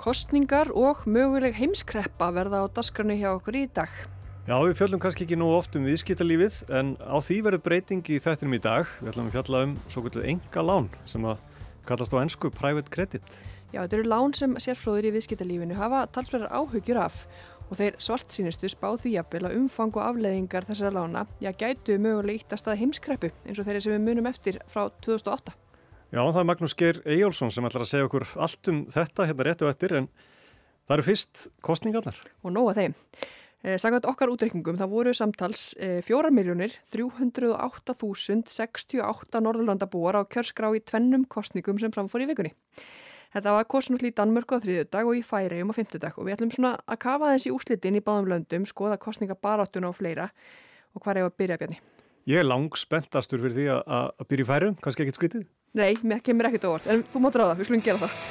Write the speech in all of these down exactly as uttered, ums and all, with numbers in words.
Kosningar og möguleg heimskreppa verða á dagskránni hjá okkur í dag. Já, við fjöllum kannski ekki nógu oft um viðskiptalífið, en á því verður breyting í þættinum í dag. Við ætlum að fjalla um svokölluð engalán sem að kallast á ensku private credit. Já, þetta eru lán sem sérfróðir í viðskiptalífinu hafa talsverðar áhyggjur af og þeir svartsýnustu spá því jafnvel að umfang og afleiðingar þessara lána já, gætu mögulega ítt að stað heimskreppu eins og þeirri sem við munum eftir frá tvö þúsund og átta. Já, það er Magnús Geir Eyjólfsson sem ætlar að segja okkur allt um þetta hérna rétt og eftir, en það eru fyrst kosningarnar. Og nóg að þeim. Eh, Samkvæmt okkar útreikningum það voru samtals eh, fjórar milljónir þrjú hundruð og átta þúsund sextíu og átta Norðurlandabúar á kjörskrá í tvennum kosningum sem framfór í vikunni. Þetta var kosnall í Danmörku á þriðjudag og í Færeyjum á fimmtudag og við ætlum svona að kafa aðeins í úrslitin í báðum löndum, skoða kosningabaráttuna og fleira og hvar eigum að byrja, Bjarni? Ég er langspenntastur fyrir því að, að byrja í Færeyjum, kannski ekkert skrítið? Nei, mér kemur ekkert óvart, en þú mátt ráða, við skulum gera það.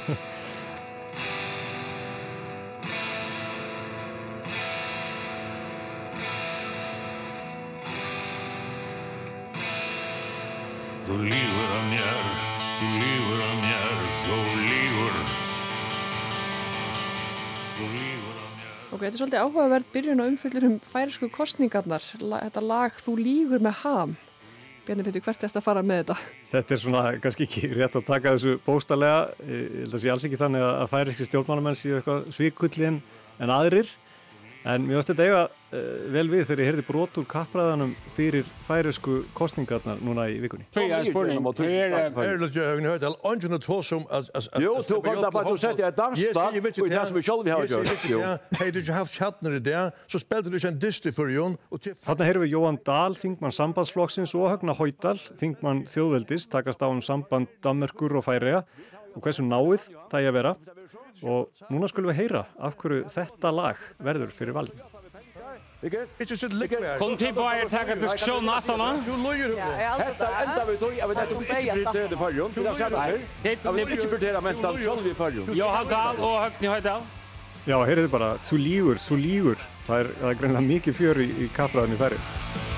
Þú lýgur að mér, þú lýgur að mér, þú lýgur. Þú lýgur að mér. Ok, þetta er svolítið áhugaverð byrjun og umfyllir um færeysku kosningarnar. La, þetta lag Þú lýgur með ham. Bjarni Pétur, hvert er þetta að fara með þetta? Þetta er svona kannski ekki rétt að taka þessu bókstaflega. Ég held að sé alls ekki þannig að færeyskir stjórnmálamenn séu eitthvað svikulli en, en aðrir. En mér finnst þetta eiga uh, vel við þegar ég heyrði brot úr kappræðanum fyrir færeysku kostningarnar núna í vikunni. Fri er spurning. Er det jo hørt hørt all ungen at tås om as as Jo, du kom der bare du sætter et dansstad, og det er som vi selv vi har gjort. Jo. Hey, did you have chatner der? Så spilte du en disty for Jon og til Þarna heyrum við Jóhann Dahl, þingmann sambandsflokksins og Högna Hoydal, þingmann þjóðveldis, takast á um samband Danmerkur og Færeyja og hversu náið það er að vera. Og núna skulum við heyra af hverju þetta lag verður fyrir valin. It's just a lick. Kom tilbake og taka diskusjonen aftan. Du løyer. Hetta enda við tói, að við nettum ikke prioritere det for Jon. Det er sant. Jeg vil ikke prioritere mental selv vi for Jon. Jóhann Dahl og Høgni Hoydal. Já, heyrðu bara, þú lýgur, þú lýgur. Það er, það er greinilega mikið fjör í, í kappræðan í Færeyjum.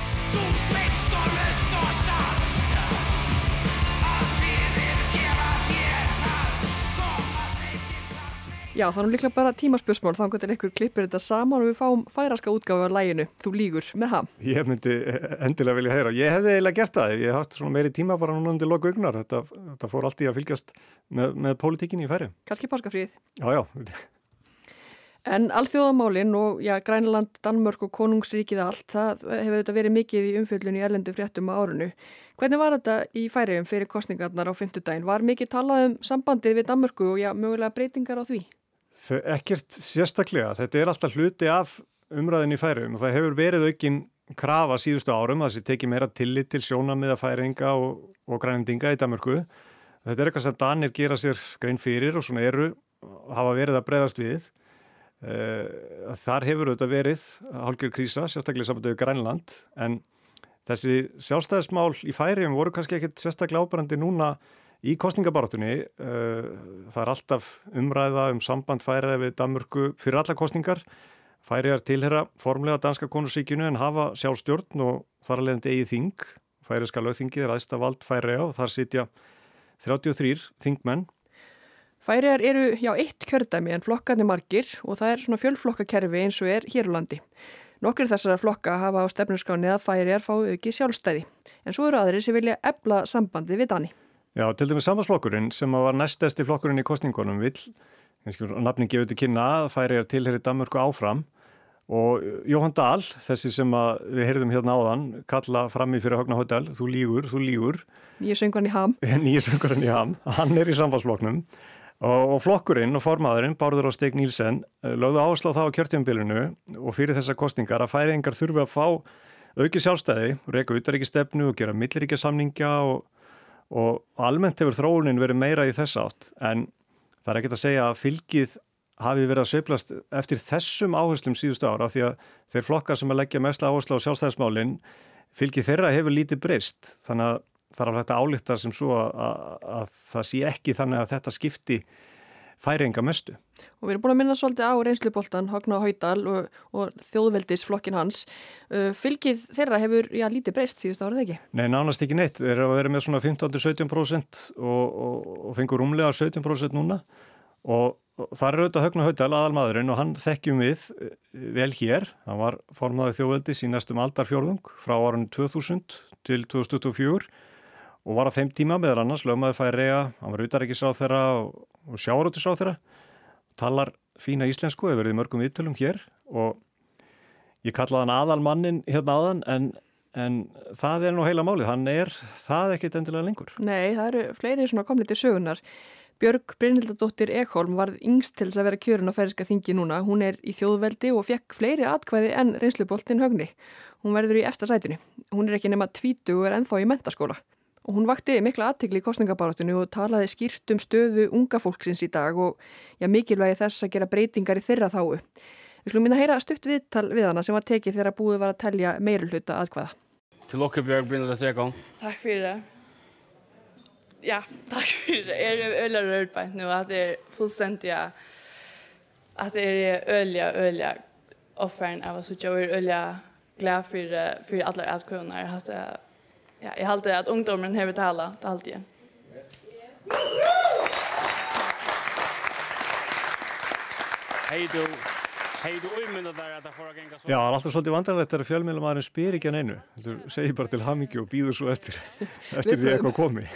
Já, það er nú líklega bara tímaspörsmál, þá hvernig einhver klippir þetta saman og við fáum færeyska útgáfu af laginu Þú lýgur með ham. Ég myndi endilega vilja heyra. Ég hefði eiginlega gert það. Ég hef haft svona meiri tíma bara núna undir loka augnar. Þetta, þetta fór allt í að fylgjast með, með pólitíkinni í Færeyjum. Kannski páskafríð. Já, já. En alþjóðamálin og já, Grænland, Danmörk og Konungsríkið allt, það hefur þetta verið mikið í umfjöllun í erlendu fréttum á árinu. Hvernig var þetta í Færeyjum fyrir kosningarnar á fimmtudaginn? Var mikið talað um sambandið við Danmörku og já, mögulega breytingar á því? Ekkert sérstaklega. Þetta er alltaf hluti af umræðinni í Færeyjum og það hefur verið aukin krafa síðustu árum að þessi tekið meira tillit til sjónarmiða Færeyinga og, og grænlendinga í Danmörku. Þetta er eitthvað sem Danir gera sér grein fyrir og svona eru hafa verið að bregðast við. Uh, þar hefur auðvitað verið hálfgerð krísa, sérstaklega sambandið við Grænland, en þessi sjálfstæðismál í Færeyjum voru kannski ekkert sérstaklega áberandi núna í kosningabaráttunni. Uh, það er alltaf umræða um samband Færeyja við Danmörku fyrir alla kosningar. Færeyjar tilheyra formlega danska konungsríkinu en hafa sjálfstjórn og þar að leiðandi eigið þing. Færeyska lögþingið er æðsta vald Færeyja og þar sitja þrjátíu og þrír þingmenn. Færeyjar eru já eitt kjördæmi en flokkarnir margir og það er svona fjölflokkakerfi eins og er hér á landi. Nokkrir þessara flokka hafa á stefnuskránni að Færeyjar fá aukið sjálfstæði, en svo eru aðrir sem vilja efla sambandi við Dani. Já, til dæmis sambandsflokkurinn sem var næststærsti flokkurinn í kosningunum vill, nafnin gefur til kynna að Færeyjar tilheyri Danmörku áfram og Jóhann Dahl, þessi sem að við heyrðum hérna áðan, kalla fram í fyrir Högna Hoydal, þú lýgur, þú lýgur. Nýja söngvarinn í ham. Nýja söngvarinn í ham, hann er í sambandsflokknum. Og flokkurinn og formaðurinn, Bárður og Steig Nielsen, lögðu áherslu á það á kjörtímabilinu og fyrir þessar kosningar að Færeyingar þurfi að fá aukið sjálfstæði, reka utanríkisstefnu og gera milliríkjasamninga og, og almennt hefur þróunin verið meira í þess átt. En það er ekkert að segja að fylgið hafi verið að sveiflast eftir þessum áherslum síðustu ára því að þeir flokkar sem að leggja mest áherslu á sjálfstæðismálin, fylgið þeirra hefur lítið breyst. Þannig að það er alveg hægt að álykta sem svo að, að, að það sé ekki þannig að þetta skipti Færeyinga mestu. Og við erum búin að minna svolítið á reynsluboltan Högna Hoydal og, og þjóðveldisflokkin hans. Fylgið þeirra hefur já, lítið breyst síðust árið ekki? Nei, nánast ekki neitt. Þeir eru að vera með svona fimmtán til sautján prósent og, og, og fengur rúmlega sautján prósent núna. Og og þar er auðvitað Högni Haudal aðalmaðurinn og hann þekkjum við vel hér. Hann var formaður þjóðveldis í næstum aldarfjórðung frá árinu tvö þúsund til tvö þúsund tuttugu og fjögur og var á þeim tíma meðal annars lögmaður Færeyja, hann var utanríkisráðherra og, og sjávarútvegsráðherra, talar fína íslensku, hefur verið í mörgum viðtölum hér og ég kallaði hann aðalmannin hérna áðan en, en það er nú heila málið, hann er það ekkert endilega lengur. Nei, það eru fleiri svona komnir til sögunar. Björg Brynhildardóttir Ekholm varð yngst til þess að vera kjörin á færeyska þingi núna. Hún er í þjóðveldi og fekk fleiri atkvæði en reynsluboltinn Högni. Hún verður í efsta sætinu. Hún er ekki nema tvítug og er ennþá í menntaskóla. Og hún vakti mikla athygli í kosningabaráttunni og talaði skýrt um stöðu unga fólksins í dag og ja, mikilvægi þess að gera breytingar í þeirra þáu. Við slúum minna að heyra stutt viðtal við hana sem var tekið þegar búið var að telja meirihluta atkvæða. Til okkur Björg Brynhildardóttir Ekholm. Takk fyrir det. Ja, tack för det. Jag är öliga rörd nu att det är fullständigt att det är öliga, öliga offeren av oss. Jag är öliga glad för, för alla atkvunnar. Att, ja, jag har alltid att ungdomen har betalat, det alltid. Hej du. Hej du umynda där att det får gänga så. Já, það er alltaf svolítið vandrarlegt þegar fjölmiðlamaðurinn spyr ekki að neinu. Þú segir bara til hamingju og býður svo eftir, eftir því eitthvað komi.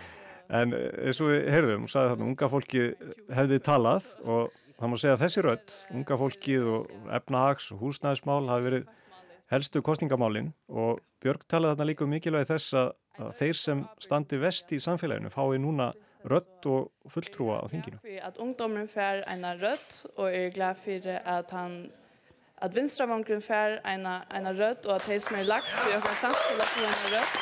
En eins og við heyrðum, sagði þarna, unga fólki hefði talað og það má segja að þessi rödd, unga fólkið og efnahags og húsnæðismál hafi verið helstu kosningamálin og Björg talaði þarna líka um mikilvægi þess að, að þeir sem standi vest í samfélaginu fái núna rödd og fulltrúa á þinginu. Att ungdomen får en rödd och är glad för att han att vinstravangren får en en rödd och att det som är lax i ökar samhället får en rödd.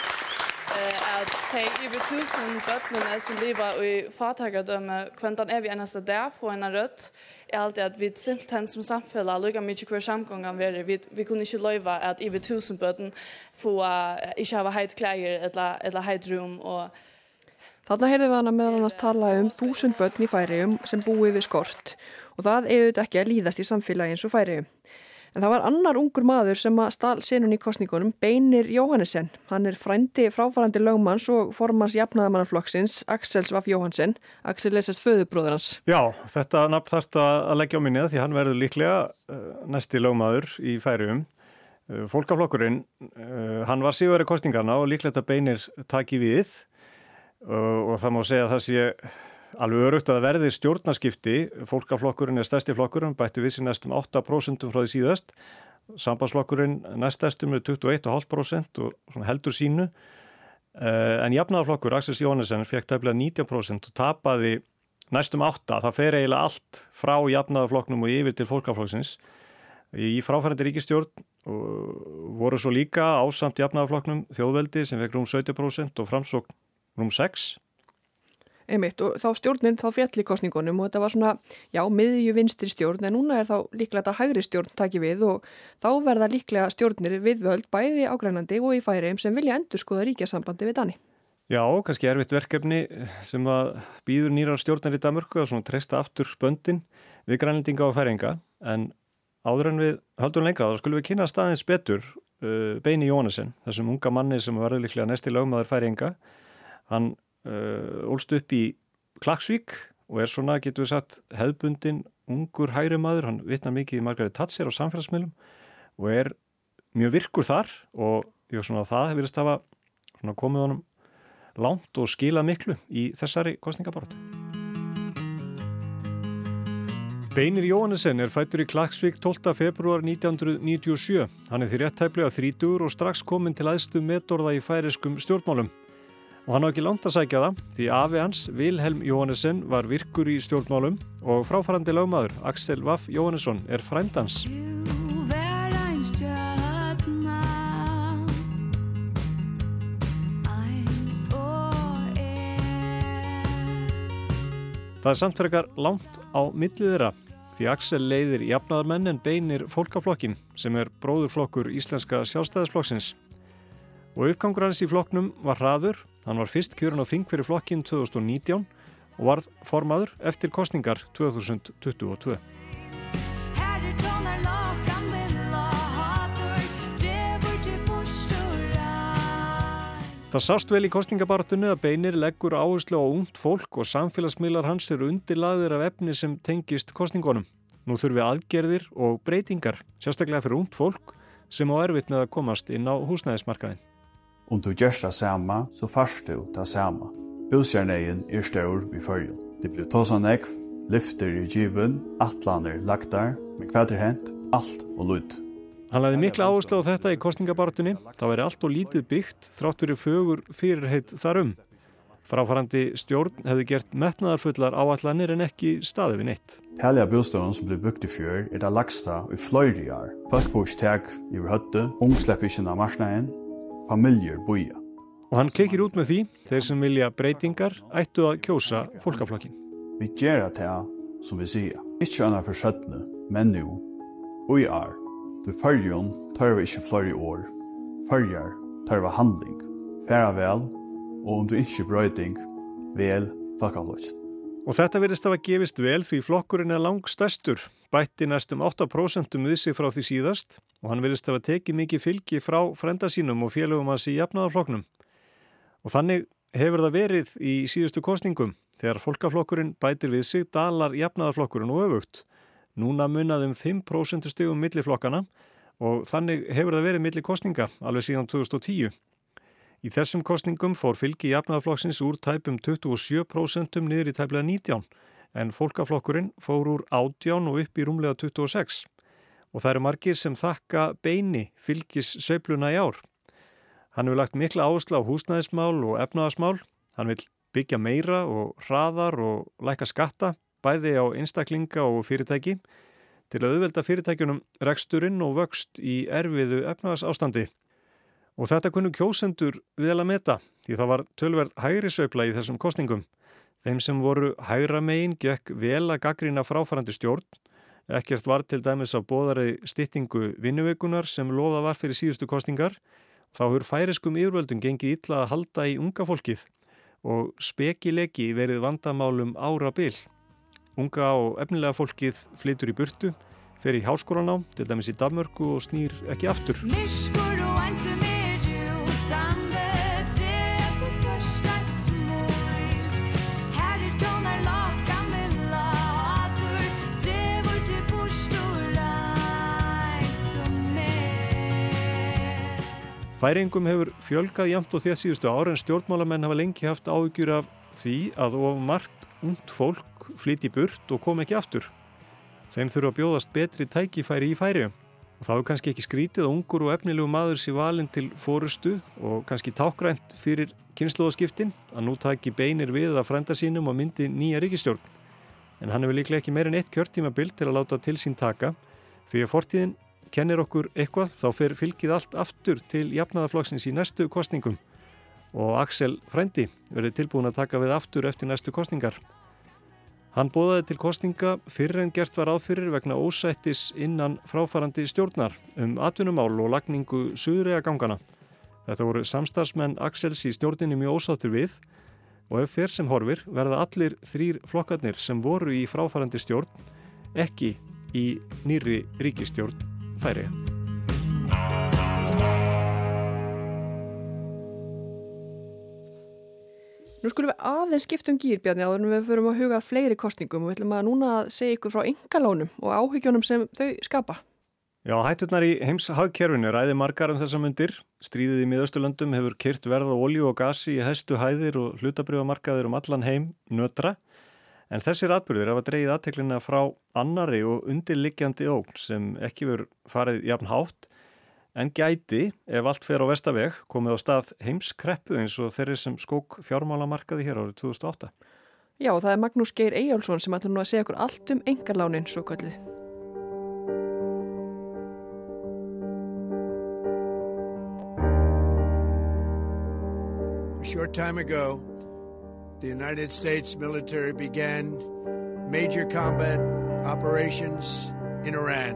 Eh att det över tusen bötterna som lever i företagsdöme kvantan är vi nästa där får en rödd är alltid att vi simpelt som samhälle lukar mycket kvar samgången vi vi vi kunde inte lova att över tusen bötten få inte ha helt kläder eller eller helt rum och Þarna heyrðum við hana meðal annars tala um þúsund börn í Færeyjum sem búi við skort og það auðvitað ekki að líðast í samfélagi eins og Færeyjum. En það var annar ungur maður sem að stal senun í kosningunum, Beinir Jóhannessen. Hann er frændi fráfarandi lögmanns og formans jafnaðarmannaflokksins, Axels Vaff Jóhansen. Axel er sérst föðubróðir hans. Já, þetta nafn þarft að leggja á minnið því hann verður líklega uh, næsti lögmaður í Færeyjum. Uh, Fólkaflokkurinn, uh, hann var sigurvegari kosningarna og líklega þetta Beinir taki við. Uh, og það má segja að það sé alveg örugt að verði stjórnarskipti. Fólkaflokkurinn er stærsti flokkurinn, bætti við sér næstum átta prósent frá því síðast. Sambandsflokkurinn næststærstum er tuttugu og eitt komma fimm prósent og heldur sínu. Uh, en jafnaðarflokkur Axels Jóhannessen fekk tæplega nítján prósent og tapaði næstum átta. Það fer eiginlega allt frá jafnaðarflokknum og yfir til fólkaflokksins. Í fráfarandi ríkisstjórn uh, voru svo líka ásamt jafnaðarflokknum þjóðveldi sem fekk rúm sautján prósent og framsókn rúm sex. Einmitt, og þá stjórnin þá fjall í kosningunum og þetta var svona, já, miðju vinstri stjórn en núna er þá líklega þetta hægri stjórn taki við og þá verða líklega stjórnir viðvöld bæði á Grænlandi og í Færeyjum sem vilja endurskoða ríkjasambandi við Dani. Já, kannski erfitt verkefni sem að býður nýrar stjórnar í Danmörku að svona treysta aftur böndin við Grænlendinga og Færeyinga en áður en við höldum lengra þá skulum við kynna staðins betur uh, Beini Jóhannessen, þessum unga manni sem verður líklega næsti lögmaður Færeyinga. Hann uh, ólst upp í Klaksvík og er svona, getur við sagt, hefðbundin ungur hægri maður. Hann vitnar mikið í Margaret Thatcher á samfélagsmiðlum og er mjög virkur þar og já, svona, það virðist hafa svona, komið honum langt og skilað miklu í þessari kosningabaráttu. Beinir Jóhannessen er fæddur í Klaksvík tólfta febrúar nítján hundruð níutíu og sjö. Hann er því rétt tæplega þrítugur og strax kominn til æðstu metorða í færeyskum stjórnmálum. Og hann á ekki langt að sækja það, því afi hans, Vilhelm Jóhannessen, var virkur í stjórnmálum og fráfarandi lögmaður, Axel Vaff Jóhannesson, er frændans. Það er samt frekar langt á milli þeirra, því Axel leiðir jafnaðarmenn en Beinir fólkaflokkin, sem er bróðurflokkur íslenska sjálfstæðisflokksins. Og uppgangur hans í flokknum var hraður. Hann var fyrst kjörinn á þing fyrir flokkinn tvö þúsund og nítján og varð formaður eftir kosningar tvö þúsund tuttugu og tvö. Það sást vel í kosningabartunni að Beinir leggur áherslu á ungt fólk og samfélagsmiðlar hans eru undirlagðir af efni sem tengist kosningunum. Nú þurfi aðgerðir og breytingar, sérstaklega fyrir ungt fólk sem á erfitt með að komast inn á húsnæðismarkaðin. Om du gjør det samme, så først du det samme. Bosjarnegen er stor vid førjen. Det blir tåsanegg, lyfter i given, atlaner lagtar, men hva er hent? Allt og lyd. Hann lagði mikla áherslu á þetta í kosningabartunni. Það væri allt og lítið byggt þrátt fyrir fögur fyrirheit þarum. Fráfarandi stjórn hefði gert metnaðarfullar áætlanir en ekki staðið við neitt. Herlige bostøden som blir byggt i fjør er det lagsta i fløyre år. Folk får ikke teg i høtte, ung slipper ikke av marsnaden, familier boja. Og hann klikir út með því, þeir sem vilja breytingar ættu að kjósa fólkaflokkin. Vi gjør det som vi sier, ikke annar for skjøttene, men nu, og i år. Du fyrjon tar vi ikke flere år. Fyrjar tar vi handling. Færa vel, og om du ikke brøyting, vel folkeflokkin. Og þetta virðist hafa gefist vel því flokkurinn er langstærstur, bætti næstum átta prósent við sig frá því síðast og hann virðist hafa tekið mikið fylgi frá frænda sínum og félögum hans í jafnaðarflokknum. Og þannig hefur það verið í síðustu kosningum. Þegar fólkaflokkurinn bætir við sig dalar jafnaðarflokkurinn og öfugt. Núna munaði um fimm prósent stigum milli flokkana og þannig hefur það verið milli kosninga alveg síðan tvö þúsund og tíu. Í þessum kosningum fór fylgi jafnaðarflokksins úr tæpum tuttugu og sjö prósent niður í tæplega nítján, en fólkaflokkurinn fór úr átján og upp í rúmlega tuttugu og sex. Og það eru margir sem þakka Beini fylgis sveifluna í ár. Hann hefur lagt mikla áherslu á húsnæðismál og efnahagsmál. Hann vil byggja meira og hraðar og lækka skatta, bæði á einstaklinga og fyrirtæki, til að auðvelda fyrirtækjunum reksturinn og vöxt í erfiðu efnahagsástandi. Og þetta kunnu kjósendur vel að meta, því það var tölverð hægri sveifla í þessum kosningum. Þeim sem voru hægra megin gekk vel að gagnrýna fráfarandi stjórn. Ekkert var til dæmis á boðari styttingu vinnuvikunar sem lofað var fyrir síðustu kosningar. Þá hefur færiskum yfirvöldum gengið illa að halda í unga fólkið og spekilegi verið vandamálum árabil. Unga og efnilega fólkið flytur í burtu, fer í háskólanám, til dæmis í Danmörku og snýr ekki aftur. Færingum hefur fjölgað jafnt og þétt síðustu ár en stjórnmálamenn hafa lengi haft áhyggjur af því að of margt ungt fólk flytti burt og kom ekki aftur. Þeim þurfa að bjóðast betri tækifæri í Færeyjum. Og það hefur kannski ekki skrítið að ungur og efnilegu maður sé valinn til forystu og kannski tákrænt fyrir kynslóðaskiptin að nú taki Beinir við að frænda sínum og myndi nýja ríkisstjórn. En hann hefur líklega ekki meir en eitt kjörtímabil til að láta til sín taka, því að fortíðin kennir okkur eitthvað, þá fer fylgið allt aftur til jafnaðarflokksins í næstu kosningum og Axel frændi verið tilbúin að taka við aftur eftir næstu kosningar. Hann boðaði til kosninga fyrr en gert var ráð fyrir vegna ósættis innan fráfarandi stjórnar um atvinnumál og lagningu Suðureyjagangana. Þetta voru samstarfsmenn Axels í stjórninni mjög ósáttir við og ef fer sem horfir verða allir þrír flokkarnir sem voru í fráfarandi stjórn ekki í nýrri ríkisstjórn Færeyja. Nú skulum við aðeins skipta um gír, Bjarni, áður en við förum að huga að fleiri kosningum og við ætlum að núna að segja ykkur frá einkalánum og áhyggjunum sem þau skapa. Já, hætturnar í heimshagkerfinu ræði margar um þessa mundir. Stríðið í Miðausturlöndum hefur kyrt verð á olíu og gasi í hæstu hæðir og hlutabréfamarkaðir um allan heim nötra. En þessir atburðir hafa dregið athyglinna frá annarri og undirliggjandi ógn sem ekki verður farið jafn hátt en gæti, ef allt fer á vestaveg, komið á stað heimskreppu eins og þeirri sem skók fjármálamarkaði hér árið tvö þúsund og átta. Já, það er Magnús Geir Eyjálsson sem ætlar nú að segja okkur allt um einkalánin svo kallið. A short time ago, the United States military began major combat operations in Iran.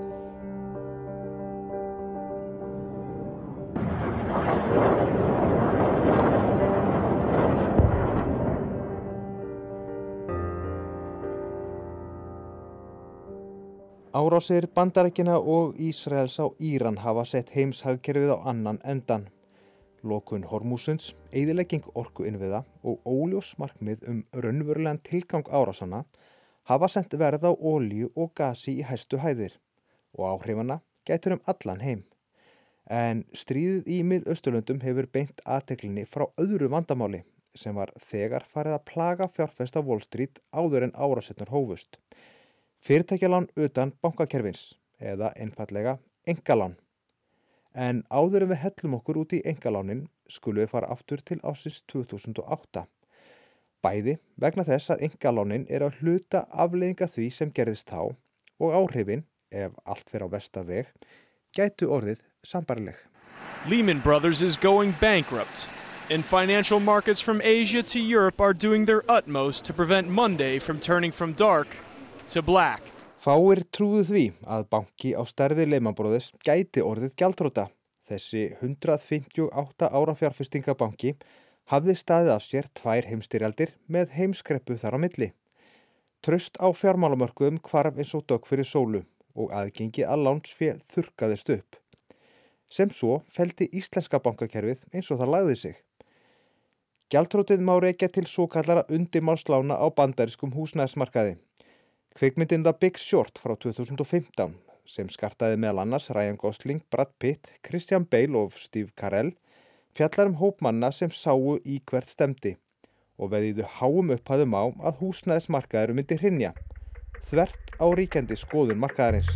Árásir Bandaríkjanna og Ísraels á Íran hafa sett heimshagkerfið á annan endan. lokun Hormúsunds, eyðilegging orkuinnviða og óljós markmið um raunverulegan tilgang árásanna hafa sent verð á olíu og gasi í hæstu hæðir og áhrifana gætur um allan heim. En stríðið í Mið-Austurlöndum hefur beint athyglinni frá öðru vandamáli sem var þegar farið að plaga fjárfesta Wall Street áður en árásirnar hófust. Fyrirtækjalán utan bankakerfins eða einfallega einkalán. En áður en við hellum okkur út í einkalánin skulum við fara aftur til ársins tvö þúsund og átta. Bæði vegna þess að einkalánin er að hluta afleiðinga því sem gerðist þá og áhrifin, ef allt fer á versta veg, gætu orðið sambarileg. Lehman Brothers is going bankrupt, and financial markets from Asia to Europe are doing their utmost to prevent Monday from turning from dark to black. Fáir trúðu því að banki á stærð við Lehman Brothers gæti orðið gjaldþrota. Þessi hundrað fimmtíu og átta ára fjárfestingabanki hafði staðið af sér tvær heimstyrjaldir með heimskreppu þar á milli. Traust á fjármálamörkuðum hvarf eins og dögg fyrir sólu og aðgengi að lánsfé þurrkaðist upp. Sem svo felldi íslenska bankakerfið eins og það lagði sig. Gjaldþrotið má rekja til svokallara undirmálslána á bandarískum húsnæðismarkaði. Kvikmyndin The Big Short frá tvö þúsund og fimmtán sem skartaði meðal annars Ryan Gosling, Brad Pitt, Christian Bale og Steve Carell fjallar um hópmanna sem sáu í hvert stemdi og veðjuðu háum upphæðum á að húsnæðismarkaður myndi hrynja, þvert á ríkjandi skoðun markaðarins.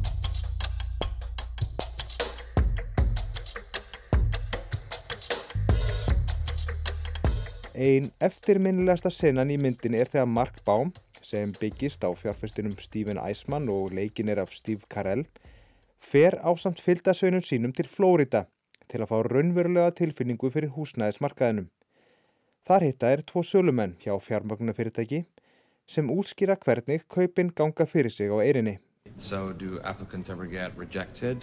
Ein eftirminnilegasta senan í myndinni er þegar Mark Baum, sem byggist á fjárfestinum Stephen Eisman og leikinn er af Steve Carell, fer ásamt fylgdarsveinum sínum til Flórida til að fá raunverulega tilfinningu fyrir húsnæðismarkaðinum. Þar hitta er tvo sölumenn hjá fjármögnunarfyrirtæki sem útskýra hvernig kaupin ganga fyrir sig á eyrinni. So do applicants ever get rejected?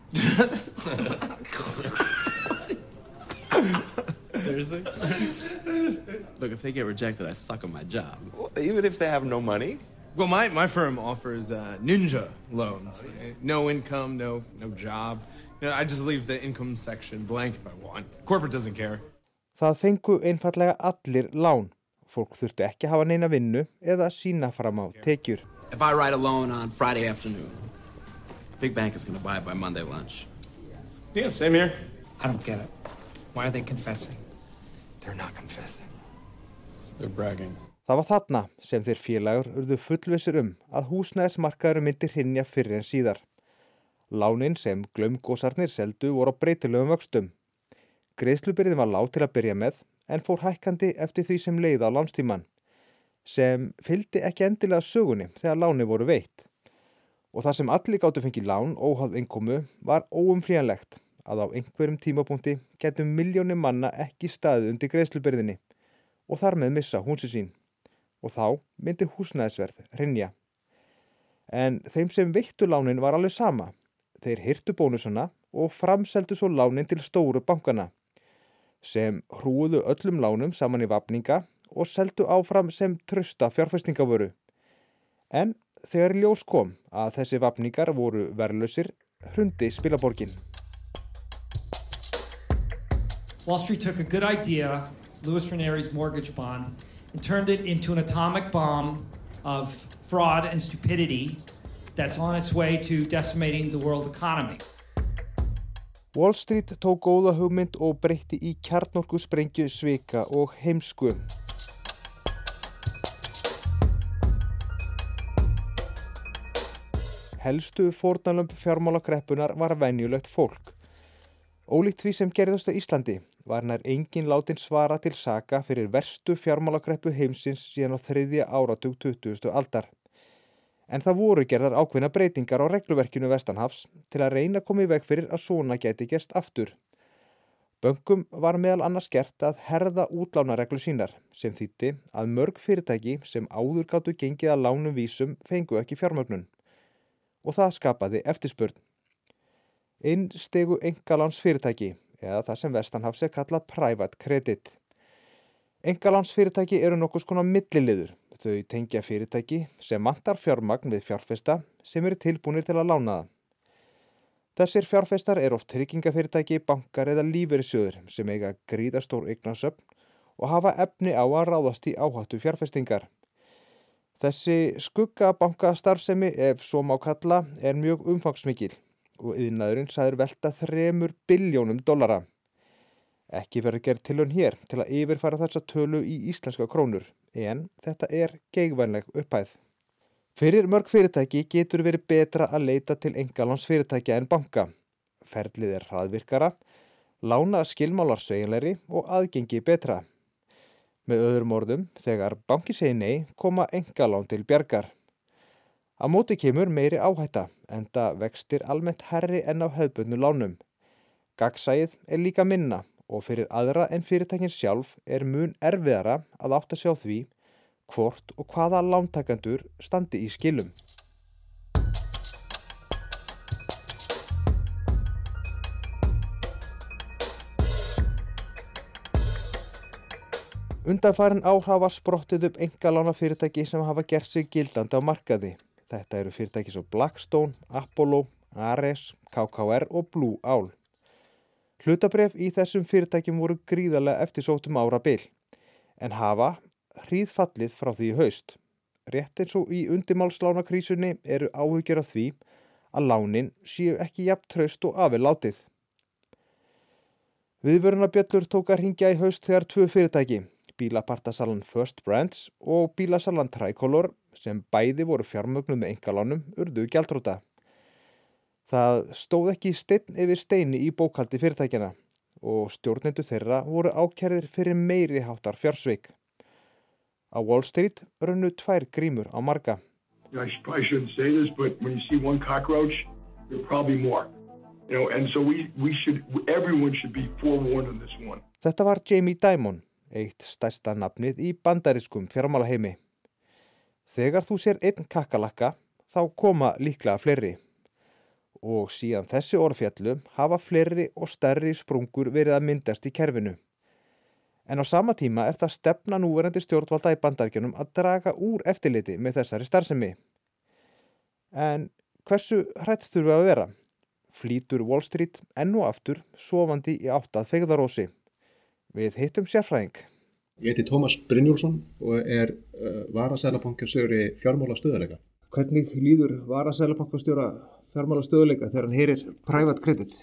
Seriously? Look, if they get rejected, I suck at my job. Even if they have no money? Well, my, my firm offers uh, ninja loans. No income, no no job. You know, I just leave the income section blank if I want. Corporate doesn't care. Það fengu einfallega allir lán. Fólk þurfti ekki að hafa neina vinnu eða sína fram á tekjur. If I write a loan on Friday afternoon, big bank is going to buy it by Monday lunch. Yeah, same here. I don't get it. Why are they confessing? They're not confessing. They're bragging. Það var þarna sem þeir félagur urðu fullvissir um að húsnæðismarkaður myndi hrynja fyrr en síðar. Lánin sem glaumgósarnir seldu voru á breytilegum vöxtum. Greiðslubyrðin var lág til að byrja með en fór hækkandi eftir því sem leið á lánstíman, sem fylgdi ekki endilega sögunni þegar láni voru veitt. Og það sem allir gátu fengið lán óháð innkomu var óumflýjanlegt að á einhverjum tímapunkti gætu milljónir manna ekki staðið undir greiðslubyrðinni og þar með missa húsi sín. Og þá myndi húsnæðisverð hrynja. En þeim sem veittu lánin var alveg sama. Þeir hirtu bónusana og framseldu svo lánin til stóru bankana, sem hrúuðu öllum lánum saman í vafninga og seldu áfram sem trausta fjárfestingavöru. En þegar ljós kom að þessi vafningar voru verðlausir, hrundi spilaborgin. Wall Street took a good idea, Louis Ranieri's mortgage bond, and turned it into an atomic bomb of fraud and stupidity that's on its way to decimating the world economy. Wall Street tók góða hugmynd og breytti í kjarnorku sprengju svika og heimsku. Helstu fórnarlömb fjármálakreppunar var venjulegt fólk. Ólíkt því sem gerðist á Íslandi var nær engin látin svara til saka fyrir verstu fjármálakreppu heimsins síðan á þriðja áratug tuttugustu aldar. En það voru gerðar ákveðna breytingar á regluverkinu vestanhafs til að reyna að koma í veg fyrir að svona gæti gerst aftur. Bönkum var meðal annars gert að herða útlánareglu sínar sem þýddi að mörg fyrirtæki sem áður gátu gengið að lánum vísum fengu ekki fjármögnun. Og það skapaði eftirspurn. Inn stegu einkalánsfyrirtæki eða það sem vestanhafs er kallað private credit. Einkalánsfyrirtæki eru nokkurs konar milliliður. Þau tengja fyrirtæki sem vantar fjármagn við fjárfesta sem eru tilbúnir til að lána það. Þessir fjárfestar er oft tryggingafyrirtæki, bankar eða lífeyrissjóðir sem eiga gríðastór eignasöfn og hafa efni á að ráðast í áhættu fjárfestingar. Þessi skuggabankastarfsemi, ef svo má kalla, er mjög umfangsmikil og iðnaðurinn sagður velta þremur billjónum dollara. Ekki verður gerð tilraun hér til að yfirfæra þessa tölu í íslenska krónur, en þetta er geigvænleg upphæð. Fyrir mörg fyrirtæki getur verið betra að leita til einkalánsfyrirtækja en banka. Ferlið er hraðvirkara, lána skilmálar sveigjanlegri og aðgengi betra. Með öðrum orðum, þegar banki segir nei, koma einkalán til bjargar. Á móti kemur meiri áhætta, enda vextir almennt herri en á hefðbundnu lánum. Gagnsæið er líka minna og fyrir aðra en fyrirtækin sjálf er mun erfiðara að átta sig á því hvort og hvaða lántakendur standi í skilum. Undanfarin ár hafa sprottið upp einkalánafyrirtæki sem hafa gert sig gildandi á markaði. Þetta eru fyrirtæki svo Blackstone, Apollo, Ares, K K R og Blue Owl. Hlutabréf í þessum fyrirtækjum voru gríðarlega eftirsóttum árabil, en hafa hríðfallið frá því í haust. Rétt eins og í undirmálslánakrísunni eru áhyggjur af því að lánin séu ekki jafn traust og afi látið. Viðvörunarbjöllur tók að hringja í haust þegar tvö fyrirtæki, bílapartasalan First Brands og bílasalan Tricolor, sem bæði voru fjármögnuð með einkalánum, urðu gjaldþrota. Það stóð ekki steinn yfir steini í bókhaldi fyrirtækjana og stjórnendur þeirra voru ákærðir fyrir meiri háttar fjársvik. Á Wall Street runnu tvær grímur á marga. I probably shouldn't say this, but when you see one cockroach, there are probably more. You know, and so we we should everyone should be forewarned on this one. Þetta var Jamie Dimon, eitt stærsta nafnið í bandarískum fjármálaheimi. Þegar þú sér einn kakkalakka, þá koma líklega fleiri. Og síðan þessi orðfjallu hafa fleiri og stærri sprungur verið að myndast í kerfinu. En á sama tíma er það stefna núverandi stjórnvalda í Bandaríkjunum að draga úr eftirliti með þessari starfsemi. En hversu hrætt þurfum við að vera? Flýtur Wall Street enn og aftur sofandi í átt að feigðarósi. Við hittum sérfræðing. Ég heiti Tómas Brynjólfsson og er uh, varaseðlabankastjóri fjármálastöðuleika. Hvernig líður varaseðlabankastjóra fjármálastöðuleika þegar hann heyrir private credit?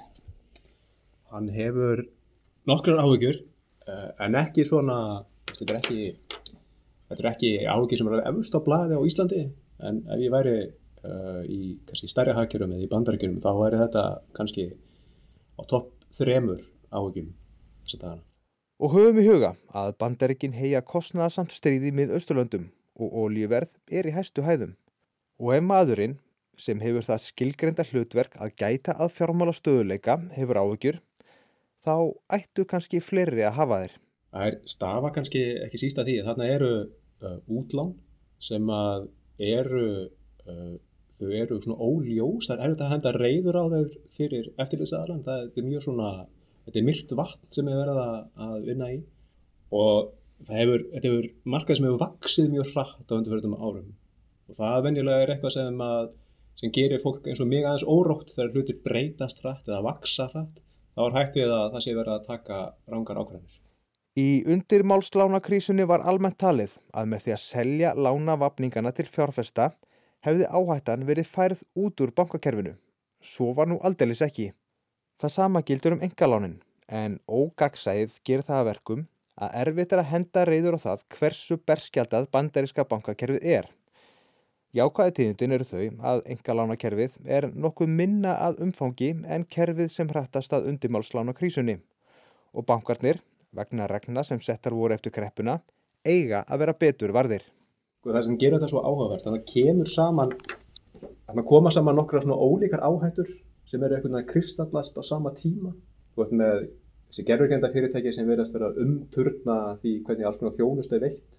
Hann hefur nokkrar áhyggjur, uh, en ekki svona, þetta er ekki, þetta er ekki áhyggjur sem er efst á blaði á Íslandi, en ef ég væri uh, í kannski stærri hagkerfum eða í Bandaríkjunum, þá væri þetta kannski á topp þremur áhyggjum þessa dagana. Og höfum í huga að Bandaríkin heyja kostnaðarsamt stríði með Austurlöndum og olíuverð er í hæstu hæðum. Og ef maðurinn, sem hefur það skilgreinda hlutverk að gæta að fjármálastöðuleika, hefur áhyggjur, þá ættu kannski fleiri að hafa þeir. Það er stafa kannski ekki síst að því að þarna eru uh, útlán sem að eru, uh, þau eru svona óljós, það er erfitt að henda reiður á þeir fyrir eftirlitsaðilann, það er mjög svona, þetta er myrkt vatn sem er verið að, að vinna í og það hefur, þetta hefur markað sem hefur vaxið mjög hratt á undanförnum árum og það venjulega er eitthvað sem, að, sem gerir fólk eins og mig aðeins órótt þegar hlutir breytast hratt eða vaxa hratt, þá er hægt við að það sé verið að taka rangar ákvarðanir. Í undirmálslánakrísunni var almennt talið að með því að selja lánavafningana til fjárfesta hefði áhættan verið færð út úr bankakerfinu. Svo var nú aldeilis ekki. Það sama gildur um einkalánin, en ógagnsæið gerir það að verkum að erfitt er að henda reiður á það hversu berskjaldað bandaríska bankakerfið er. Jákvæðu tíðindin eru þau að einkalánakerfið er nokkuð minna að umfangi en kerfið sem hrattast að undirmálslánakrísunni og bankarnir, vegna reglna sem settar voru eftir kreppuna, eiga að vera betur varðir. Sko, það sem gerir þetta svo áhugavert, þannig að kemur saman, þannig að koma saman nokkra svona ólíkar áhættur sem eru einhvern veginn kristallast á sama tíma. Þú veit með þessi gerfurkennda fyrirtæki sem verðast vera umturna því hvernig alls konar þjónustu er veitt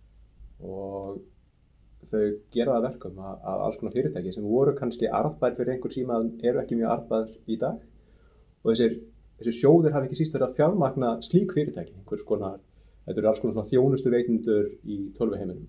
og þau gera það verkum að, að alls konar fyrirtæki sem voru kannski arðbær fyrir einhver síma eru ekki mjög arðbær í dag og þessir, þessir sjóðir hafa ekki síst verið að fjármagna slík fyrirtæki, einhvers konar, þetta eru alls konar þjónustu veitundur í tölvuheiminum.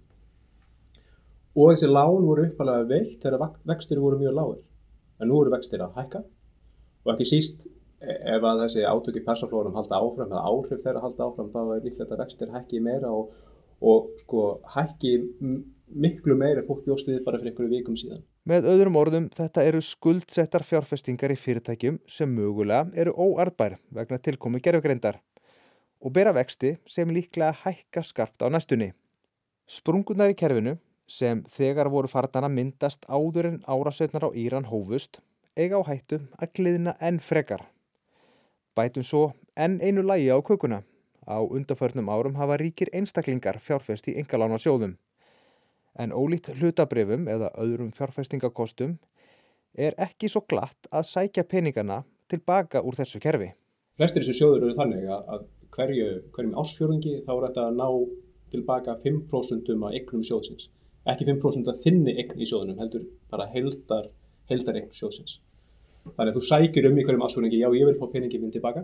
Og þessi lán voru uppalega veitt þegar vextir voru mjög lágir. En nú eru vextir að hækka og ekki síst ef að þessi átök í persaflóðunum halda áfram eða áhrif þeirra halda áfram, þá er líklegt að vextir hækki meira og, og sko hækki miklu meira fólk bjóst við bara fyrir einhverju vikum síðan. Með öðrum orðum, þetta eru skuldsettar fjárfestingar í fyrirtækjum sem mögulega eru óarðbær vegna tilkomu gervigreindar og bera vexti sem líklega hækka skarpt á næstunni. Sprungunar í kerfinu, sem þegar voru farnar að myndast áður en árásirnar á Íran hófust, eiga á hættu að gliðna enn frekar. Bætum svo enn einu lagi á kökuna. Á undanförnum árum hafa ríkir einstaklingar fjárfest í einkalánasjóðum. En ólíkt hlutabrifum eða öðrum fjárfestingakostum er ekki svo glatt að sækja peningana tilbaka úr þessu kerfi. Flestir þessu sjóður eru þannig að hverju, hverjum ársfjórðungi þá er þetta að ná tilbaka fimm prósent af eignum sjóðsins. Ekki fimm prósent af þinni eign í sjóðunum, heldur bara heildar, heildar eign sjóðsins. Þannig að þú sækir um í hverjum ársfjórðungi, já ég vil fá peningin minn tilbaka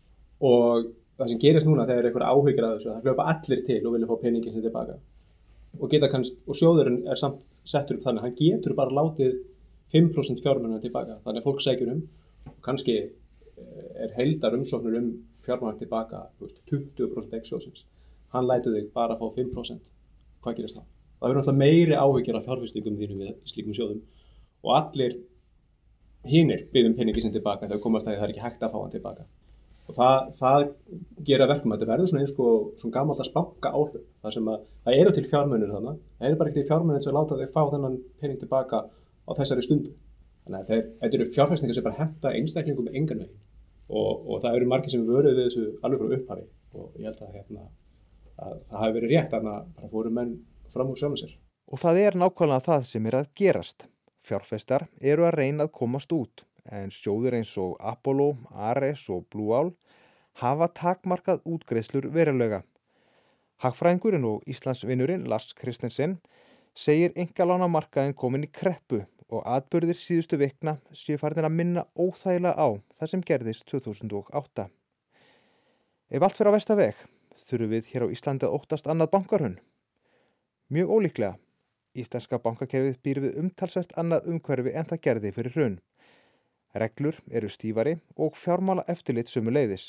og það sem gerist núna þegar einhver áhyggjur að þessu, það hljópa allir til og vilja fá peningin sinn tilbaka. Og, kanns, og sjóðurinn er samt settur upp þannig að hann getur bara látið fimm prósent fjármunum tilbaka. Þannig að fólk sækir um og kannski er heildar umsóknur um fjármunum tilbaka tuttugu prósent eign sjóðsins. Hann lætur þig bara að fá fimm prósent. Hvað gerist það? Það er náttúrulega meiri áhyggjur af fjárfestingum þínum við slíkum sjóðum og allir hinir biðjum peningi sinn tilbaka þegar komast að það er ekki hægt að fá hann tilbaka. Og það, það gera verkum að þetta verður svona eins og svona gamaldags banka áhlaup. Það sem að það eru til fjármunir þannig, það eru bara ekki til fjármunir sem láta þig fá þennan pening tilbaka á þessari stundu. Þannig að þetta eru fjárfestingar sem bara henta einstaklingum engan veginn. Og, og það eru margir sem vöruðu við þessu alveg frá upphafi. Og ég held að, hérna, að það hafi verið rétt, þannig að bara fóru menn fram úr sjálfum sér. Og það er nákvæmlega það sem er að gerast. Fjárfestar eru að reyna að komast út. En sjóðir eins og Apollo, Ares og Blue Owl hafa takmarkað útgreiðslur verulega. Hagfræðingurinn og Íslandsvinurinn Lars Christensen segir einkalánamarkaðinn komin í kreppu og atburðir síðustu vikna séu farin að minna óþægilega á það sem gerðist tvö þúsund og átta. Ef allt fer á versta veg, þurfum við hér á Íslandi að óttast annað bankarhrun. Mjög ólíklega. Íslenska bankakerfið býr við umtalsvert annað umhverfi en það gerði fyrir hrun. Reglur eru stífari og fjármála eftirlit sömuleiðis.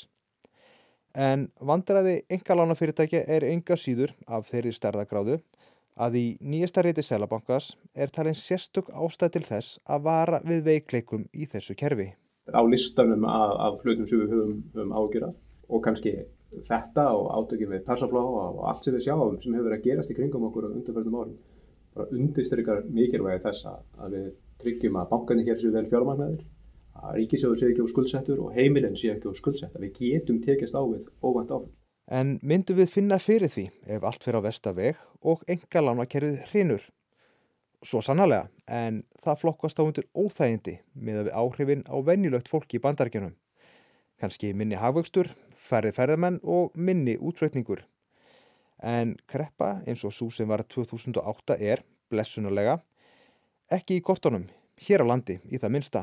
En vandræði einkalánafyrirtækja er enga síður af þeirri stærðagráðu að í nýjasta riti Seðlabankans er talin sérstök ástæð til þess að vara við veikleikum í þessu kerfi. Á listanum af, af hlutum sem við höfum, höfum ágjörða og kannski þetta og átökin við persaflóð og allt sem við sjáum sem hefur verið að gerast í kringum okkur á undanförnum árum bara undirstrykar mikilvægi þess að við tryggjum að bankarnir hér séu vel fjármagnaðir, að ríkissjóður séu ekki á skuldsettur og heimilin séu ekki á skuldsett, að við getum tekist á við óvænt áfall. En myndum við finna fyrir því ef allt fer á versta veg og einkalánakerfið hrynur? Svo sannarlega, en það flokkast á undir óþægindi miðað við áhrifin á venjulegt fólk í Bandaríkjunum. Kannski minni hagvöxtur, færri ferðamenn og minni útflutningur. En kreppa eins og sú sem var tvö þúsund og átta er, blessunarlega, ekki í kortunum, hér á landi í það minnsta.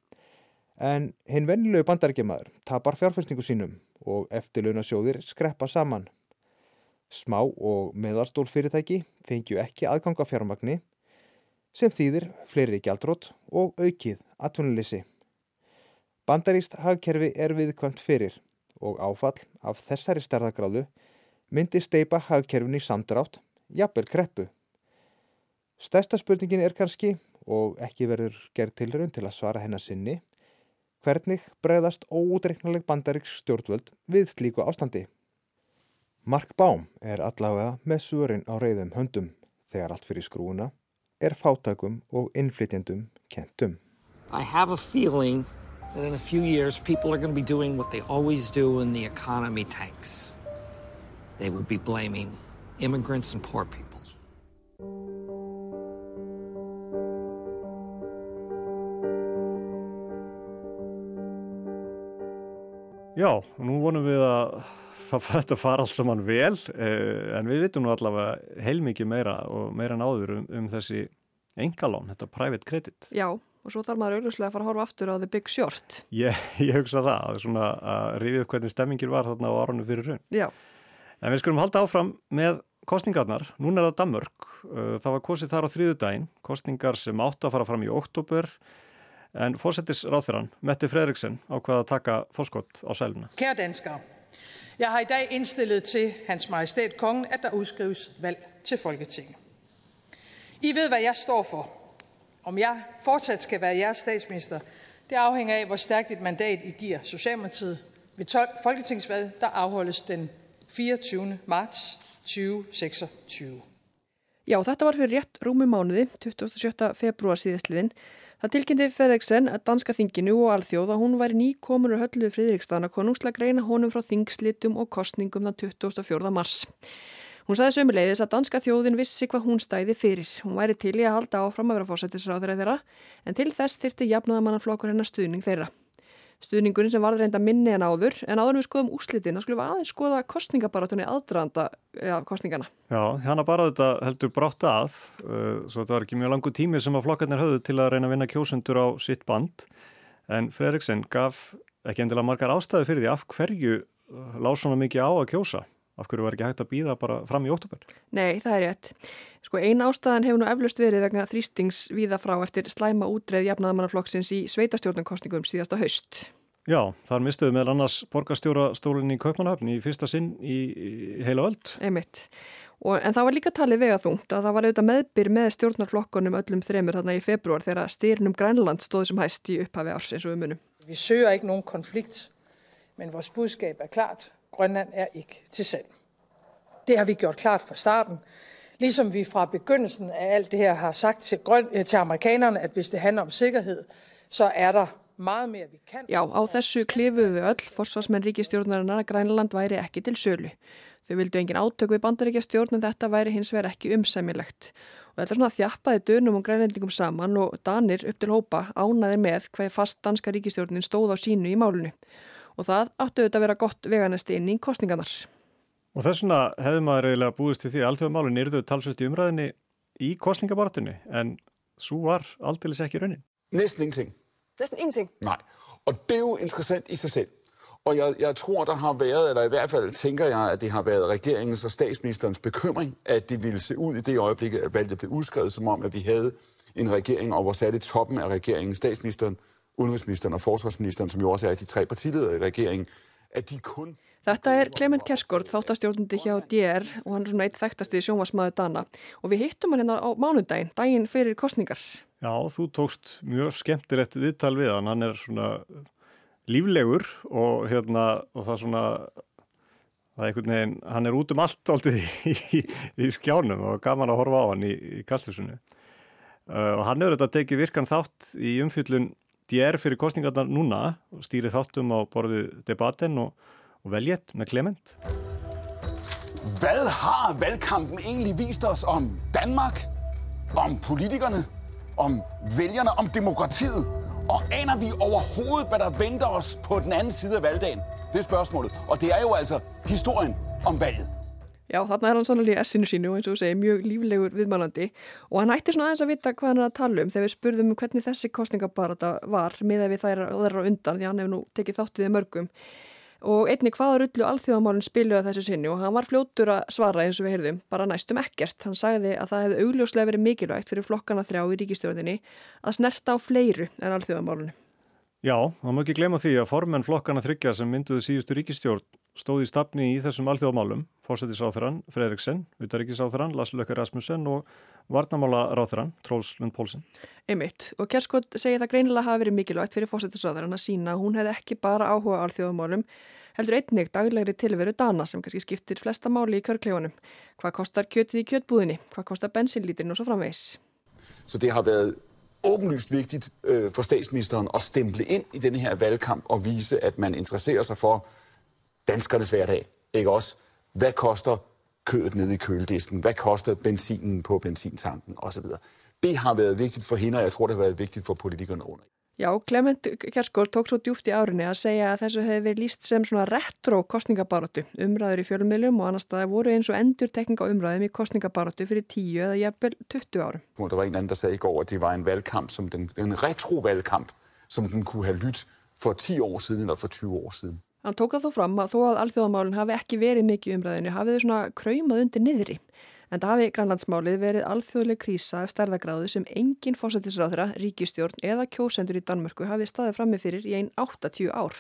En hinn venjulegu bandaríkjamaður tapar fjárfestingu sínum og eftirlaunasjóðir skreppa saman. Smá og meðalstór fyrirtæki fengju ekki aðgang að fjármagni sem þýðir fleiri gjaldþrot og aukið atvinnuleysi. Bandarískt hagkerfi er viðkvæmt fyrir og áfall af þessari stærðargráðu myndi steypa hagkerfinu í samdrátt, jafnvel kreppu. Stærsta spurningin er kannski, og ekki verður gerð tilraun til að svara hennar sinni, hvernig bregðast óútreiknanleg bandarísk stjórnvöld við slíku ástandi? Mark Baum er allavega með svörin á reiðum höndum þegar allt fyrir skrúuna er fátækum og innflytjendum kentum. I have a feeling that in a few years people are going to be doing what they always do when the economy tanks. They will be blaming immigrants and poor people. Já, nú vonum við að það þetta fara allt saman vel, en við vitum nú allavega heilmikið meira og meira en áður um, um þessi einkalán, þetta private credit. Já, og svo þarf maður augljóslega að fara að horfa aftur á The Big Short. Ég, ég hugsa það, svona að rifja upp hvernig stemmingin var þarna á árunum fyrir hrun. Já. En við skulum halda áfram með kosningarnar. Núna er það Danmörk. Það var kosið þar á þriðjudaginn, kosningar sem áttu að fara fram í október, En forsætisráðherrann, Mette Frederiksen, ákvað að taka forskot á sæluna. Kære danskere, jeg har i dag indstillet til Hans Majestæt Kongen, at der udskrives valg til Folketinget. I ved, hvad jeg står for. Om jeg fortsat skal være jeres statsminister, det afhænger af, hvor stærkt et mandat I giver Socialdemokratiet ved folketingsvalget, der afholdes den fireogtyvende marts tyve seksogtyve. Já, þetta var fyrir rétt rúmi mánuði, tuttugasta og sjötta febrúar síðastliðinn. Það tilkynnti Frederiksen að danska þinginu og alþjóð að hún væri nýkomin úr Höllu Friðriksstaðna konungsla greina honum frá þingslitum og kosningum þann tuttugasta og fjórða mars. Hún sagði sömuleiðis að danska þjóðin vissi hvað hún stæði fyrir. Hún væri til í að halda áfram að vera forsætisráðherra þeirra, en til þess þyrfti jafnaðarmannaflokkur hennar stuðning þeirra. Stuðningurinn sem varð reynda minni en áður, en áður við skoðum úrslitin, þá skulum við aðeins skoða kostningabarátunni aðdraganda af kostningana. Já, hana bara þetta heldur brátt að, svo þetta var ekki mjög langur tími sem að flokkarnir höfðu til að reyna að vinna kjósendur á sitt band, en Frederiksen gaf ekki endilega margar ástæðu fyrir því af hverju lá svona mikið á að kjósa. Af hverju var ekki hægt að bíða bara fram í október? Nei, það er rétt. Sko ein ástæðan hefur nú eflaust verið vegna þrýstings víða frá eftir slæma útreið jafnaðarmannaflokksins í sveitastjórnarkosningum síðasta haust. Já, þar mistuðu meðal annars borgarstjórastólinn í Kaupmannahöfn í fyrsta sinn í, í heila öld. Einmitt. Og, en það var líka talið vegaþungt að það var auðvitað meðbyr með stjórnarflokkunum öllum þremur þarna í febrúar þegar styrnum Grænland stóð sem hæst í upphafi árs eins og við munum. Vi søger ikke nogen konflikt, men vores budskab er klart. Grønland er ikke til salg. Det har vi gjort klart fra starten. Ligesom vi fra begyndelsen af alt det her har sagt til, grøn, til amerikanerne, at hvis det handler om sikkerhed, så er der meget mere vi kan. Já, á þessu klifuðu öll forsvarsmenn ríkisstjórnarinnar að Grænland væri ekki til sölu. Þau vildu engin átök við Bandaríkjastjórn en þetta væri hins vegar ekki umsæmilegt. Og þetta svona þjappaði Dönum og Grænlendingum saman og Danir upp til hópa ánaðir með hvað fast danska ríkisstjórnin stóð á sínu í málinu. Og það áttu auðvitað að vera gott veganesti inn í kostningarnar. Og þess vegna hefði maður eiginlega búist til því að alþjóðamálin yrðu talsvert í umræðinni í kostningabaráttunni, en svo var aldeilis ekki raunin. Næsten ingenting. Næsten ingenting? Nej, og det er jo interessant i sig selv. Og jeg, jeg tror, der har været, eller i hvert fald tænker jeg, at det har været regeringens og statsministerens bekymring, at det ville se ud i det øjeblik, at valget blev udskrevet, som om, at vi havde en regering, og hvor satte toppen af regeringen, statsministeren, udenrigsministeren og forsvarsministeren, som jo også er de tre partiledere i regeringen, at de kun... Þetta er Clement Kjersgaard, þáttastjórnandi hjá D R og hann er svona eitt þekktasti sjónvarpsmaður Dana og við hittum hann hérna á mánudaginn, daginn fyrir kosningar. Já, þú tókst mjög skemmtilegt viðtal við hann, hann er svona líflegur og hérna og það svona það er einhvern veginn, hann er út um allt aldrei í, í, í skjánum og gaman að horfa á hann í, í kastljósinu uh, og hann hefur þetta tekið virkan þátt í umfjöllun D R fyrir kostningarna núna og stýrið þáttum á borðið debatten og og valget med Clement. Hvad har valgkampen egentlig vist os om Danmark, om politikerne, om vælgerne, om demokratiet? Og aner vi overhovedet, hvad der venter os på den anden side af valgdagen? Det er spørgsmålet. Og det er jo altså historien om valget. Já, þarna er hann sannlega í essinu sínu og eins og þú segir mjög líflegur viðmælandi og hann ætti svona aðeins að vita hvað hann er að tala um þegar við spurðum um hvernig þessi kosningabarátta var miðað við þær þeirra undan því hann hefur nú tekið þáttið í mörgum og einnig hvaða rullu alþjóðamálin spiluðu þessu sinni og hann var fljótur að svara eins og við heyrðum, bara næstum ekkert. Hann sagði að það hefði augljóslega verið mikilvægt fyrir flokkana þrjá í ríkisstjórninni að snerta á fleiru en alþjóðamálinu. Já, það má ekki gleyma því að formenn flokkana þriggja sem mynduðu síðustu ríkisstjórn stóð í stafni í þessum alþjóðamálum, forsætisráðherrann Frederiksen, utanríkisráðherrann Lars Løkke Rasmussen og varnarmálaráðherrann Troels Lund Poulsen. Einmitt, og Kjersgaard segir það greinilega hafi verið mikilvægt fyrir forsætisráðherrann að sína að hún hefði ekki bara áhuga á alþjóðamálum, heldur einnig daglegri tilveru Dana sem kannski skiptir flesta máli í kjörkleifunum. Hvað kostar kjötið í kjötbúðinni, hvað kostar bensinlíturinn og svo framvegis. Så det har været åbenlyst vigtigt øh, for statsministeren at stemple ind i denne her valgkamp og vise, at man interesserer sig for danskernes hverdag, ikke også? Hvad koster kødet nede i køledisken? Hvad koster benzinen på benzintanken? Og så videre. Det har været vigtigt for hende, og jeg tror, det har været vigtigt for politikerne under. Já, Clement Kjersgaard tók svo djúpt í árinni að segja að þessu hefði verið lýst sem svona retro kostningabaráttu. Umræður í fjölmiðlum og annars staðar voru eins og endurtekning á umræðum í kostningabaráttu fyrir tíu eða jafnvel tuttugu árum. Der var en anden, der sagde i går, at det var en valgkamp, som den, en retro-valgkamp, som den kunne have lyttet for ti år siden eller for tyve år siden. Hann tók það þó fram að þó að alþjóðamálin hafi ekki verið mikið umræðinu, hafið þau svona kraumað undir niðri. En það hafi Grænlandsmálið verið alþjóðleg krísa af stærðagráðu sem engin forsætisráðherra, ríkisstjórn eða kjósendur í Danmörku hafi staðið frammi fyrir í ein áttatíu ár.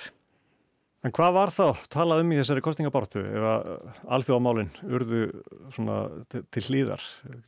En hvað var þá talað um í þessari kosningabaráttu ef að alþjóðamálin urðu svona til, til hlýðar?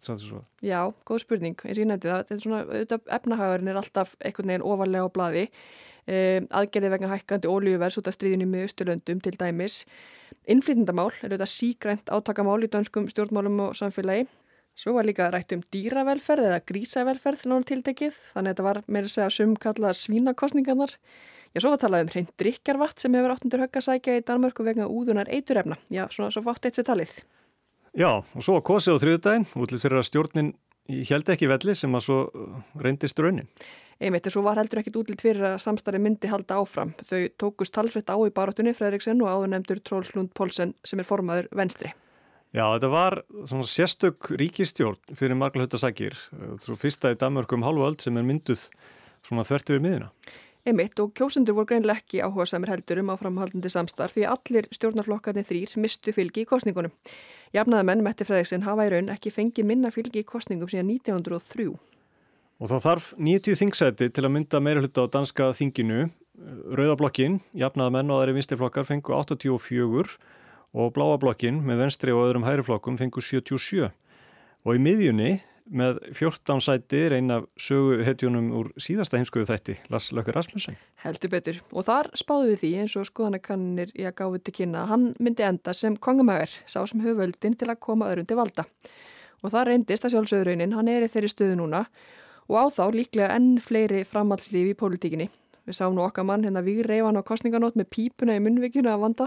Já, góð spurning. Eins og ég nefndi það, þetta er svona, auðvitað efnahagurinn er alltaf einhvern veginn ofarlega á blaði. Um, aðgerði vegna hækkandi olíuverðs út af stríðinu með Austurlöndum til dæmis. Innflytjendamál er auðvitað sígrænt átakamál í dönskum stjórnmálum og samfélagi. Svo var líka rætt um dýravelferð eða grísavelferð nánar tiltekið, þannig að þetta var meira að segja sum kallað svínakosningarnar. Já, svo var talað um hreint drykkjarvatn sem hefur átt undir högg að sækja í Danmörku vegna úðunar eiturefna. Já, svona svo fátt eitt sér talið. Já, og svo var kosið á þriðjudaginn, útlit fyrir að stjórnin héldi ekki velli sem að svo reyndist raunin. Einmitt, en svo var heldur ekkit útlit fyrir að samstarfi myndi halda áfram. Þau tókust talsvert á í baráttunni, Fredriksen og áðurnefndur Troels Lund Poulsen sem er formaður Venstre. Já, þetta var svona sérstök ríkisstjórn fyrir marglahuttasakir. Svo fyrsta í Danmörku um hálfu öld sem er mynduð svona þvert yfir miðuna. Einmitt og kjósendur voru greinilega ekki áhugasamir heldur um áframhaldandi samstarf því allir stjórnarflokkarnir þrír mistu fylgi í kosningunum. Jafnaðarmenn Mette Frederiksen hafa í raun ekki fengið minna fylgi í kosningum síðan nítján hundruð og þrjú. Og þá þarf níutíu þingsæti til að mynda meirihluta á danska þinginu. Rauða blokkin, jafnaðarmenn og aðri vinstriflokkar fengu áttatíu og fjögur og bláa blokkin með venstri og öðrum hægri flokkum fengu sjötíu og sjö. Og í miðjunni með fjórtán sæti reyna söguhetjunum úr síðasta heimskuðu þætti, Lars Løkke Rasmussen. Heldur betur. Og þar spáðu við því eins og skoðanakannir í að gáfi til kynna að hann myndi enda sem kongamæður, sá sem höfðu völdin til að koma öðrum til valda. Og það reyndist að sjálfsögðu raunin, hann er í þeirri stöðu núna og á þá líklega enn fleiri framhaldslífi í pólitíkinni. Við sáum nú okkar mann hérna vígreifan á kosninganót með pípuna í munnvikinu að vanda.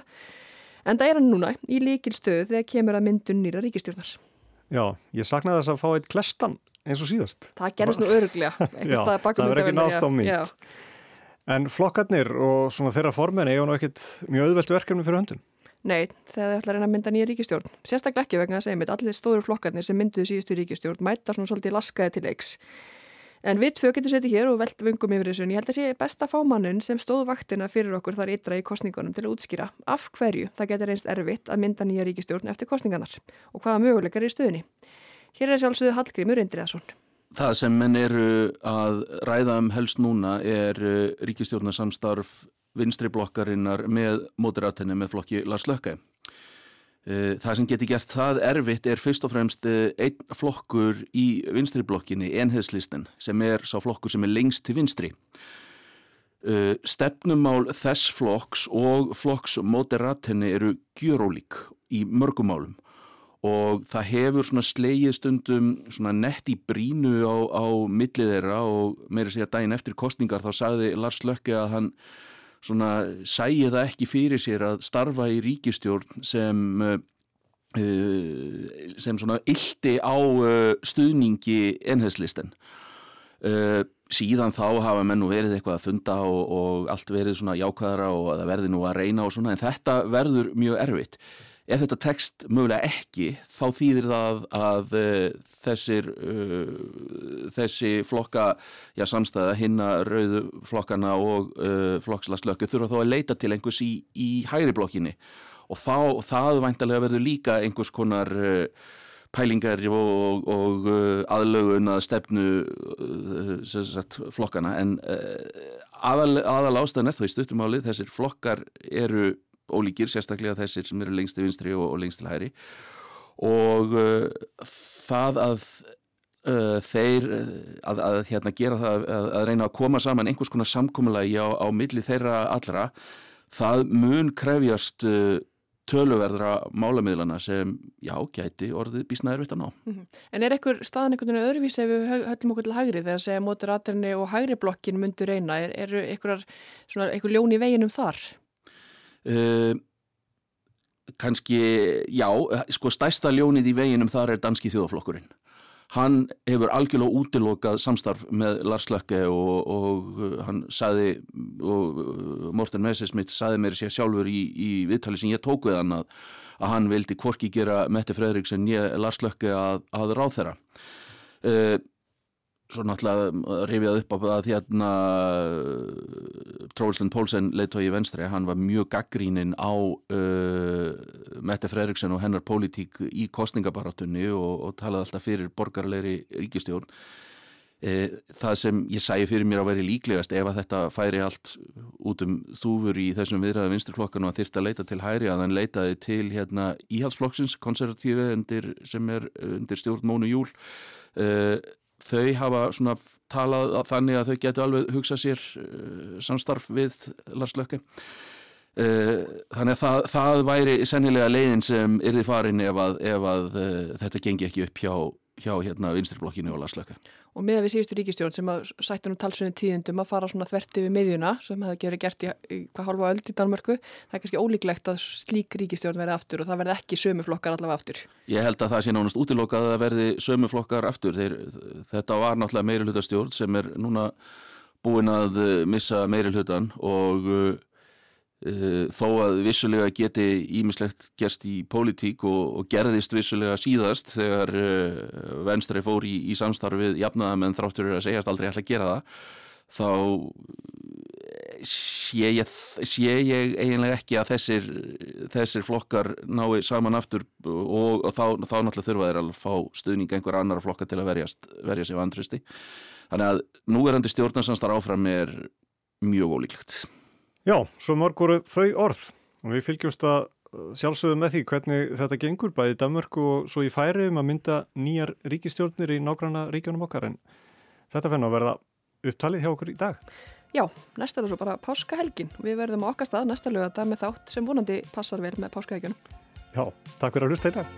En það er hann núna í lykilstöðu þegar kemur að myndun nýra ríkisstjórnar. Já, ég saknaði þess að fá eitt klestan eins og síðast. Það gerist nú öruglega. Já, það verður ekki nást á mynd. En flokkarnir og svona þeirra formenn eiga nú ekkit mjög auðvelt verkefni fyrir höndum. Nei, þegar þið ætla að reyna að mynda nýja ríkisstjórn. Sérstaklega ekki vegna að segja mitt, allir stóru flokkarnir sem mynduðu síðustu ríkisstjórn mæta svona svolítið laskaði til leiks. En við tvö getum setið hér og velt vöngum yfir þessu. Ég held að sé best að fá mannun sem stóð vaktina fyrir okkur þar ytra í kosningunum til að útskýra af hverju það getur reynst erfitt að mynda nýja ríkisstjórn eftir kosningarnar og hvaða möguleikar er í stöðunni. Hér er sjálfsögðu Hallgrímur Indriðason. Það sem menn eru að ræða um helst núna er ríkisstjórnarsamstarf vinstri blokkarinnar með móteratenni með flokki Lars Løkke. Það sem getur gert það erfitt er fyrst og fremst einn flokkur í vinstri blokkinni, Enhedslisten, sem er sá flokkur sem er lengst til vinstri. Stefnumál þess flokks og flokks Moderatenni eru gjörólík í mörgum málum og það hefur svona slegið stundum svona nett í brínu á, á milli þeirra og meira segja daginn eftir kosningar þá sagði Lars Løkke að hann svona sæi það ekki fyrir sér að starfa í ríkisstjórn sem, uh, sem svona ylti á uh, stuðningi Enhedslisten. Uh, síðan þá hafa menn nú verið eitthvað að funda og, og allt verið svona jákvæðara og það verði nú að reyna og svona en þetta verður mjög erfitt. Ef þetta tekst mögulega ekki, þá þýðir það að uh, þessir, uh, þessi flokka, já samstæða, hinna rauðu flokkana og uh, flokks Lars Løkke þurfa þá að leita til einhvers í, í hægri blokkinni og þá, það væntanlega verður líka einhvers konar uh, pælingar og, og uh, aðlögun að stefnu uh, sagt, flokkana en uh, aðal, aðal ástæðan er þá í stuttumálið, þessir flokkar eru ólíkir, sérstaklega þessir sem eru lengst til vinstri og, og lengst til hægri og uh, það að uh, þeir að, að hérna gera það að, að reyna að koma saman einhvers konar samkomulagi á, á milli þeirra allra það mun krefjast uh, töluverðra málamiðlana sem já, gæti orðið býsna erfitt að ná. Mm-hmm. En er ekkur staðan einhvern veginn öðruvísi ef við höllum okkur til hægri þegar að segja Moderatenni og hægri blokkin myndu reyna er, eru einhverjar svona einhver ljón í veginum þar? Uh, kannski, já, sko stærsta ljónið í veginum þar er danski þjóðaflokkurinn. Hann hefur algjörlega útilokað samstarf með Lars Løkke og, og hann sagði, og Morten Messerschmidt sagði mér sér sjálfur í, í viðtali sem ég tók við hann að, að hann vildi hvorki gera Mette Frederiksen né Lars Løkke að, að ráðherra. Uh, svo náttúrulega rifjað upp á að hérna Troels Lund Poulsen leiðtogi Venstre, hann var mjög gagnrýninn á uh, Mette Frederiksen og hennar pólitík í kosningabaráttunni og, og talaði alltaf fyrir borgaralegri ríkisstjórn. Eh, það sem ég sæi fyrir mér að veri líklegast ef að þetta færi allt út um þúfur í þessum viðræðu vinstriflokkan og að þyrfti að leita til hægri að hann leitaði til hérna íhaldsflokksins, konservatífi undir, sem er undir stjórn Mónu Júl. Eh, þau hafa svona talað þannig að þau getu alveg hugsað sér uh, samstarf við Lars Løkke. Uh, þannig að það, það væri sennilega leiðin sem yrði farin ef að, ef að uh, þetta gengi ekki upp hjá, hjá hérna vinstriflokkinu og Lars Løkke. Og með við síðustu ríkisstjórn sem að sættu nú talsverðum tíðindum að fara svona þvert yfir miðjuna sem hefði gerið gert í, í hvað hálfa öld í Danmörku, það er kannski ólíklegt að slík ríkisstjórn verði aftur og það verði ekki sömu flokkar allavega aftur. Ég held að það sé nánast útilokað að það verði sömu flokkar aftur. Þeir, þetta var náttúrulega meirihlutastjórn sem er núna búin að missa meirihlutan og uh, þó að vissulega geti ýmislegt gerst í pólitík og, og gerðist vissulega síðast þegar uh, Venstre fór í, í samstarfið jafnaðamenn þráttur að segjast aldrei ætla að gera það, þá sé ég, sé ég eiginlega ekki að þessir, þessir flokkar nái saman aftur og, og þá, þá náttúrulega þurfa þeir að fá stuðning einhver annar flokka til að verjast, verja sig vantristi. Þannig að núverandi stjórnarsamstarf áfram er mjög ólíklegt. Já, svo mörg voru þau orð og við fylgjumst að sjálfsögðu með því hvernig þetta gengur bæði í Danmörku og svo í Færeyjum að mynda nýjar ríkisstjórnir í nágranna ríkjunum okkar en þetta fenn að verða upptalið hjá okkur í dag. Já, næsta er svo bara páskahelgin. Við verðum á okkar stað næsta laugardag með þátt sem vonandi passar vel með páskahelgjunum. Já, takk fyrir að hlusta í dag.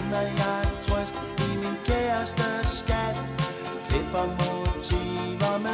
Motiver med